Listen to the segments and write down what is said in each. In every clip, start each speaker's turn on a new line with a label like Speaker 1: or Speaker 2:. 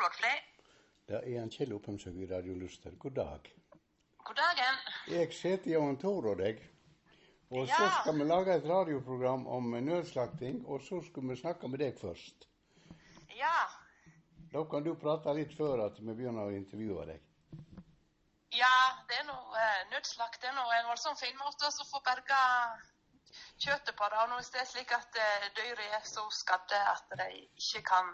Speaker 1: Torfli.
Speaker 2: Det en Kjell Oppheimsøk I Radio Luster. God dag.
Speaker 1: God dagen.
Speaker 2: Jeg sitter jo en Tor og deg. Og
Speaker 1: Ja.
Speaker 2: så skal vi lage et radioprogram om nødslakting, og så skal vi snakke med deg først.
Speaker 1: Ja.
Speaker 2: Da kan du prate litt før at vi begynner å intervjue deg.
Speaker 1: Ja, det noe nødslakt. Det noe en voldsom fin måte å få berga kjøttet på det. Og nå er det slik at dyret så skadde at de ikke kan,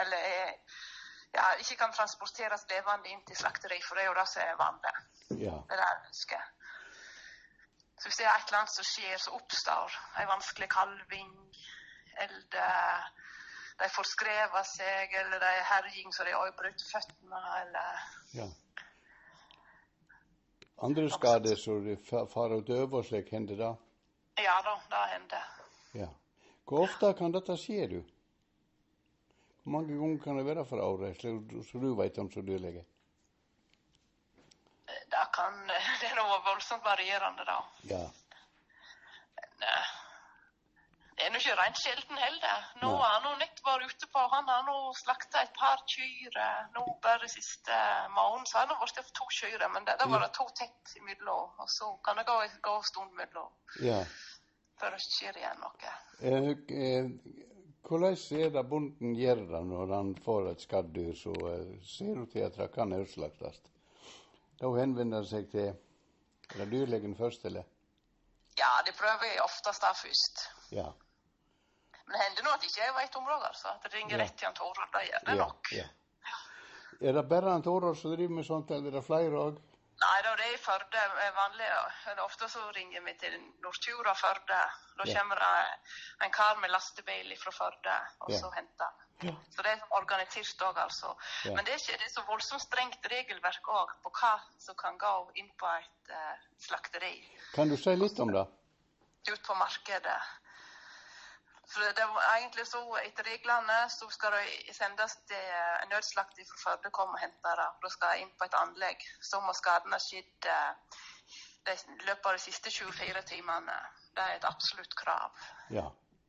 Speaker 1: ikke kan transporteres levende inn til slakteri, for det jo det som vanlig.
Speaker 2: Ja.
Speaker 1: Det der ønsket. Så hvis det et eller annet som skjer, så oppstår en vanskelig kalving, eller de får skrevet seg, eller de herjing så de har brutt føttene, eller...
Speaker 2: Ja. Andre skader så det far og døv og slik hender da?
Speaker 1: Ja da, det hender.
Speaker 2: Ja. Hvor ofte kan dette skje, du? Hvor mange ganger kan det være for året, så du vet om så dyrlege?
Speaker 1: Det noe voldsomt varierende da.
Speaker 2: Ja.
Speaker 1: Men det jo ikke rent sjelden heller. Nå har han nett vært ute på, han har nå slaktet et par kyr, nå bare siste måneden, så har han vært for 2 kyr, men det var det 2 tett imellom, og så kan det gå en stund imellom. Ja. Før det skjer igjen noe.
Speaker 2: Hvordan det bonden gjør det når han får et skaddyr, så ser du til at det kan utslaktes? Da henvender han seg til dyrlegen først, eller?
Speaker 1: Ja, det prøver jeg oftest da først.
Speaker 2: Ja.
Speaker 1: Men det hender nå at ikke jeg vet områder, så at det ringer rett til en Torvald, det gjør det nok.
Speaker 2: Ja. Det bare en Torvald som driver med sånt, eller det flere også?
Speaker 1: Nei, da det I Førde vanlig, ofte så ringer vi til Nordtjura Førde. Da kommer det en kar med lastebil fra Førde, og så henter han. Ja. Så det organisert også, altså. Ja. Men det det så voldsomt strengt regelverk også på hva som kan gå inn på et slakteri.
Speaker 2: Kan du si litt om det?
Speaker 1: Ut på markedet. For det var egentlig så, etter reglene, så skal det sendes til en nødslakt fra Førde komme og hente det. Da skal jeg inn på et anlegg. Så må skadene skjedd I løpet av de siste 24 timene. Det et absolutt krav. Ja.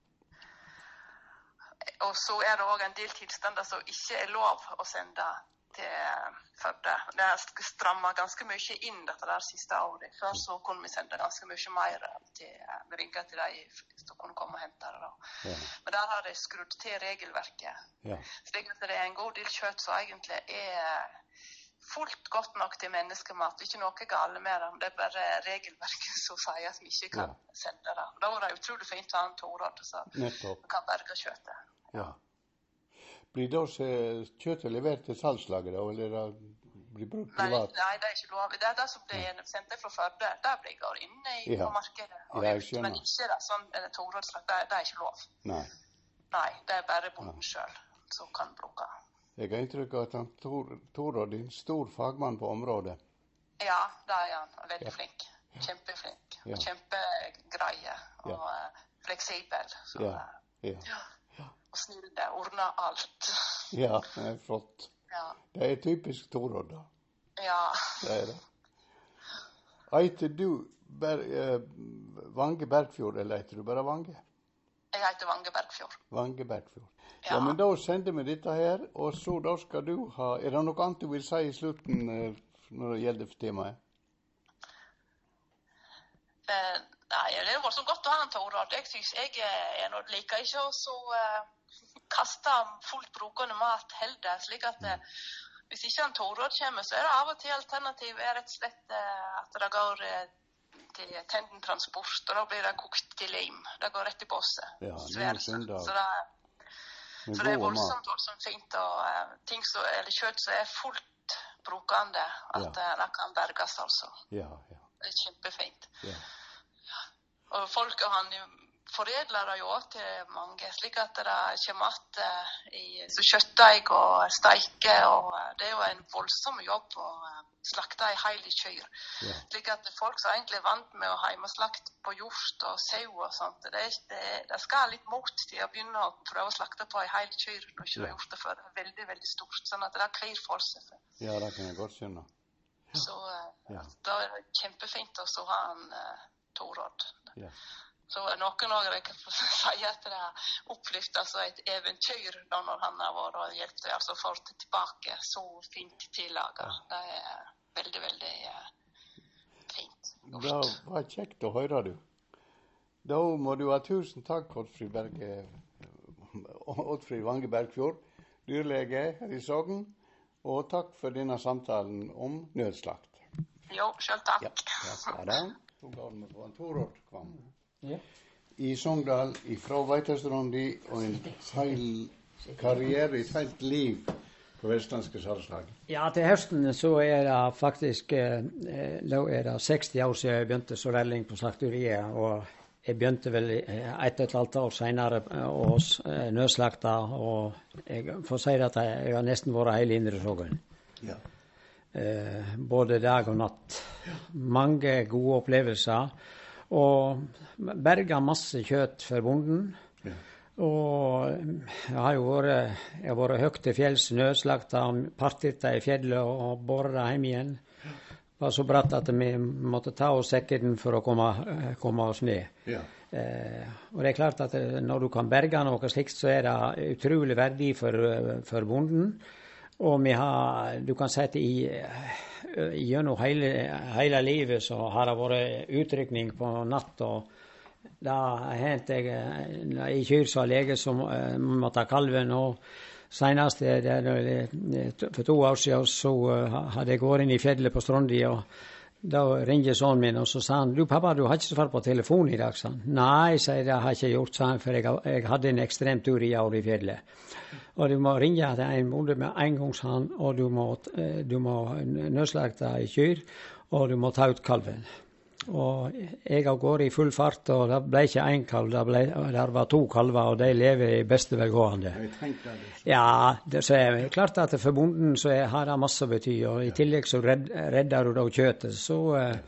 Speaker 1: Og så det også en del tilstander som ikke lov å sende til Førde. Det strammet ganske mye inn dette der siste året. Før så kunne vi sende ganske mye mer til ringer til de som kunne komme og hente det da. Ja. Men der har de skrudd til regelverket. Ja. Slik at det en god del kjøtt som egentlig fullt godt nok til menneskemat. Ikke noe gale med det, det bare regelverket som sier at vi ikke kan sende det. Da var det utrolig fint å ha en Torod, så vi kan berge kjøttet.
Speaker 2: Ja. Blir da kjøttet levert til salgslaget da, eller blir brukt privat?
Speaker 1: Nei, det ikke lov. Det det som ble sendt fra Førde, der blir går inn på markedet. Men ikke det, sånn Torodslag, det ikke lov. Nei, det bare bonden selv som kan bruke.
Speaker 2: Jeg har inntrykk av at Torod en stor fagmann på området.
Speaker 1: Ja, det han. Veldig flink. Kjempeflink. Og kjempegreie. Og fleksibel. Så, ja. Og snille, ordne alt.
Speaker 2: Ja, det flott. Ja. Det typisk Torod da. Ja. Det det. Heter du Vange Bergfjord, eller heter du bare Vange?
Speaker 1: Jeg heter Vange Bergfjord.
Speaker 2: Vange Bergfjord. Ja, men da sender vi dette her, og så da skal du ha... det noe annet du vil si I slutten når det gjelder for temaet?
Speaker 1: Nei, det var så godt å ha en Torod. Jeg synes jeg liker ikke å så kaste fullt brukende mat heller, slik at hvis ikke en Torod kommer, så det av og til alternativ rett og slett at det går til tendentransport, og da blir det kokt til lim. Det går rett I båset. Ja, så det voldsomt fint, og kjøtt som fullt brukende, at det kan berges altså. Ja. Det kjempefint. Ja. Og folk han foredler det jo også til mange, slik at det kommer at I kjøttdeig og steike, og det jo en voldsom jobb å slakte en hel kyr. Ja. Slik at folk som egentlig vant med å heimeslakte på hjort og sau og sånt, det skal litt mot til å begynne å prøve å slakte på en hel kyr når ikke du har gjort det før. Det veldig, veldig stort, sånn at det kvir for seg.
Speaker 2: Ja, det kan jeg godt skjønne.
Speaker 1: Ja. Så da det kjempefint å ha en Torod. Ja. Så noen ganger jeg kan si at det opplevd altså et eventyr da når han har vært og hjulpet, altså fått tilbake så fint tillaget. Det veldig, veldig fint.
Speaker 2: Det var kjekt å høre du. Da må du ha tusen takk, Oddfrid Vange Bergfjord, dyrlege her i Sogn, og takk for denne samtalen om nødslakt.
Speaker 1: Jo, selv takk.
Speaker 2: Ja, så går vi på en Torord Kvam. Ja. I Sogndal, fra Veitestråndi, og en feil karriere, et feilt liv på vestlandske salgslag.
Speaker 3: Ja, til høsten så det faktisk da det 60 år siden jeg begynte som relling på slakteriet, og jeg begynte vel 1,5 år senere hos nødslakta, og jeg får si at jeg har nesten vært hele Indre Sogn. Ja. Både dag og natt. Mange gode opplevelser. Og berga masse kjøtt for bonden. Ja. Og jeg har jo vært høyt til fjells, nødslakta, partitta i fjellet og borra hjem igjen. Det var så bratt at vi måtte ta oss sekken for å komme oss ned. Ja. Og det klart at når du kan berge noe slikt, så det utrolig verdi for bonden. Og du kan si at gjennom hele livet så har det vært utrykning på natt, og da hendte jeg i kyr som lege som måtte ha kalven, og senest for 2 år siden så hadde jeg gått inn i fjellet på Strondi, og da ringte sonen min, og så sa han, du pappa, du har ikke svart på telefon i dag, sa han. Nei, sa jeg, det har jeg ikke gjort, sa han, for jeg hadde en ekstrem tur i år i fjellet. Og du må ringe til en bonde med en gang, sa han, og du må nødslakte i kyr, og du må ta ut kalven. Og jeg har gått i full fart, og det ble ikke en kalv, det var 2 kalver, og de lever i beste velgående. Ja, så klart at for bonden så har det masse å bety, og i tillegg så redder du da kjøttet, så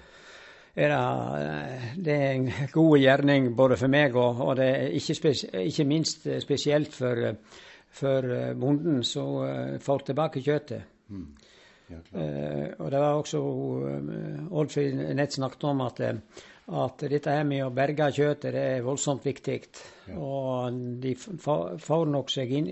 Speaker 3: det en god gjerning både for meg, og det ikke minst spesielt for bonden som får tilbake kjøttet. Ja, og det var også Oddfrid nett snakket om at dette her med å berge kjøttet det voldsomt viktig. Ja. Og de får nok seg inn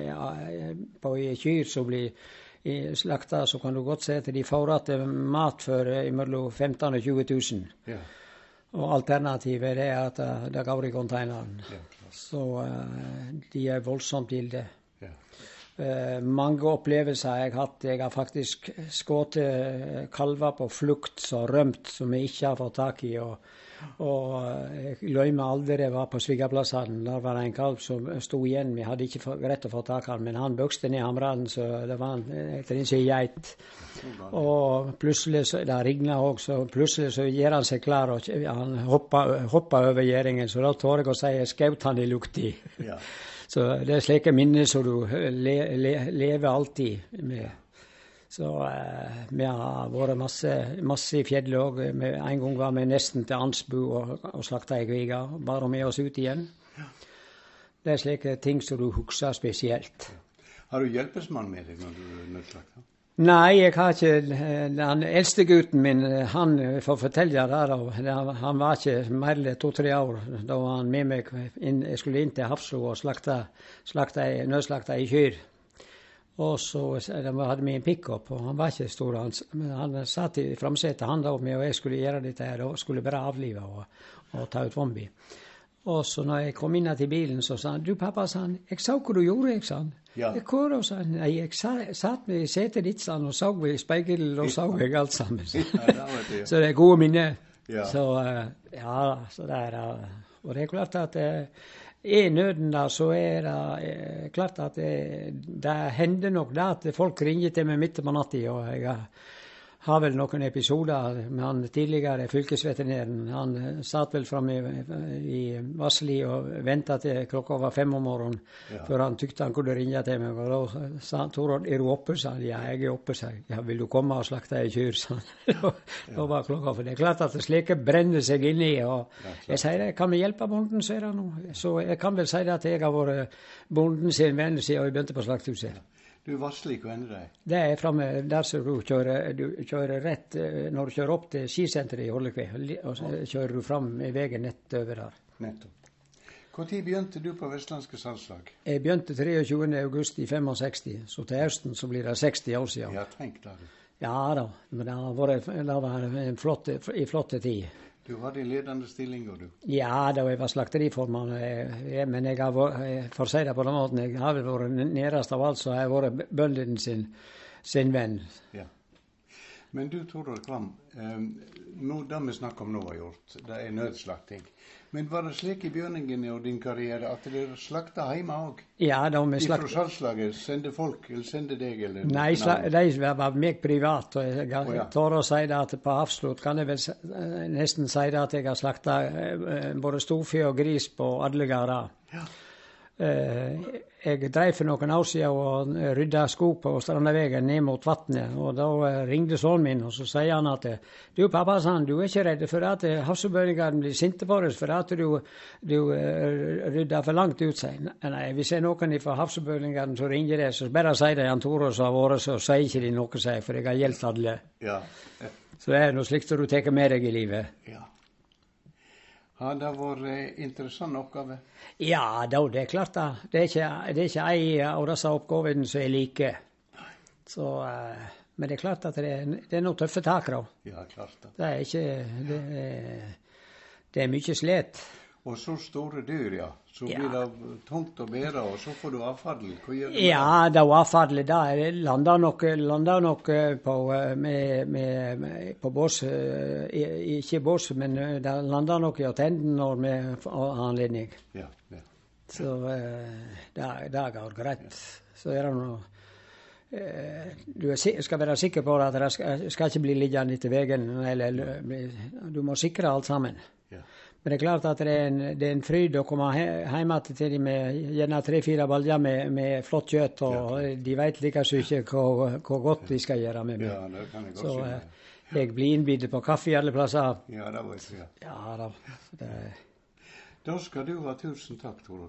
Speaker 3: på kyr som blir slakta, så kan du godt si at de får at mat for mellom 15 og 20 000. Ja. Og alternativet at det går i containeren. Ja, så de voldsomt gilde. Mange opplevelser jeg har hatt. Jeg har faktisk skutt kalver på flukt som rømt, som jeg ikke har fått tak i. Og jeg glemmer aldri det var på Svigaplassene. Der var det en kalv som stod igjen. Vi hadde ikke rett å få tak i han, men han bøkste ned hamraden, så det var etter en geit. Og plutselig, det ringlet også, så plutselig så gjør han seg klar, og han hoppa over gjeringen, så da tør jeg å si jeg skjøt han i lukti. Ja. Så det slike minner som du lever alltid med. Så vi har vært masse i fjellet også. En gang var vi nesten til Ansbu og slakta i kviga, bare med oss ut igjen. Ja. Det slike ting som du husker spesielt.
Speaker 2: Ja. Har du hjelpesmann med deg når du nødslakter?
Speaker 3: Nei, jeg har ikke. Den eldste gutten min, han får fortelle det. Han var ikke mer enn 2-3 år. Da var han med meg. Jeg skulle inn til Hafslo og nødslakta i kyr. Og så hadde vi en pick-up, og han var ikke stor. Han satt i framsetet, han da med, og jeg skulle gjøre dette her, og skulle bare avlive og ta ut vombi. Og så når jeg kom inn til bilen, så sa han, du pappa, sa han, jeg sa hva du gjorde, jeg sa han. Ja. Hvor, sa han, nei, jeg satt med i setet ditt, sa han, og så i speilet, og så jeg alt sammen. Ja, så det gode minner. Ja. Så så det og det klart at nøden da, så det klart at det hender nok da at folk ringer til meg midt på natten, og jeg har vel noen episoder med han tidligere fylkesveterinæren. Han satt vel fremme i Vassli og ventet til klokka var 5 om morgenen, før han tykte han kunne ringe til meg. Og da sa han, Torord, du oppe? Sa han, ja, jeg oppe, sa jeg. Ja, vil du komme og slakte i kyr? Sa han. Da var klokka, for det klart at det slike brenner seg inni, og jeg sier det, kan vi hjelpe bonden, sier han nå. Så jeg kan vel si det at jeg har vært bonden sin venn siden jeg begynte på slakthuset.
Speaker 2: Du Vassli, hvor ender det?
Speaker 3: Det fremme der som du kjører rett, når du kjører opp til skisenteret i Hollekve, og så kjører du fram i veien nett over der.
Speaker 2: Nettopp. Hvor tid begynte du på Vestlandske Salgslag?
Speaker 3: Jeg begynte 23. august i 65, så til høsten så blir det 60 år siden.
Speaker 2: Ja, tenk da.
Speaker 3: Ja da, men det var en flotte tid.
Speaker 2: Du hadde en ledende stilling, og du?
Speaker 3: Ja, da jeg var slakteriformann, men jeg har vært, for å si det på den måten, jeg har vært nærmest av alt, så har jeg vært bønden sin venn.
Speaker 2: Ja. Men du, Torvald Kvam, det vi snakker om nå har gjort, det er nødslakting. Men var det slik i begynnelsen av din karriere at dere slakta hjemme også?
Speaker 3: Ja, da vi slakta.
Speaker 2: Fra salgslaget, sende folk, eller sende deg, eller?
Speaker 3: Nei, de var meg privat, og jeg tør å si det at på avslutt kan jeg vel nesten si det at jeg har slakta både storfe og gris på alle gårder.
Speaker 2: Ja.
Speaker 3: Jeg drev for noen år siden og rydda skog på Strandavegen ned mot vattnet, og da ringte sønnen min, og så sier han at du pappa, sa han, du er ikke redd for at havsbøyningene blir sinte på oss for at du rydder for langt ut, sier. Nei, hvis det er noen fra havsbøyningene som ringer det, så bare sier de han Tore som har vært, så sier ikke de noe, sier, for jeg har gjeldt alle.
Speaker 2: Ja.
Speaker 3: Så det er noe slikt som du tar med deg i livet.
Speaker 2: Ja. Har det vært interessant oppgave?
Speaker 3: Ja, da, det er klart da. Det er ikke en av disse oppgavene som er like. Så, men det er klart at det er noen tøffe tak da.
Speaker 2: Ja, klart det.
Speaker 3: Det er ikke, det er mye slet.
Speaker 2: Og så store dyr, ja. Så blir det tungt å bære, og så får du avfall. Hva gjør du?
Speaker 3: Ja, det er avfall. Det lander nok på bås, ikke bås, men det lander nok i attenden når vi har anledning.
Speaker 2: Ja, ja.
Speaker 3: Så det går greit. Så er det noe... Du skal være sikker på at det skal ikke bli liggende etter veien, eller du må sikre alt sammen.
Speaker 2: Ja.
Speaker 3: Men det er klart at det er en fryd å komme hjem til dem med gjerne 3-4 baljer med flott kjøtt, og de vet like så ikke hvor godt de skal gjøre med meg.
Speaker 2: Ja, det kan jeg godt
Speaker 3: skjønne. Så jeg blir innbyttet på kaffe i alle plasser.
Speaker 2: Ja, det var jeg.
Speaker 3: Ja, da.
Speaker 2: Da skal du ha tusen takk, Tore.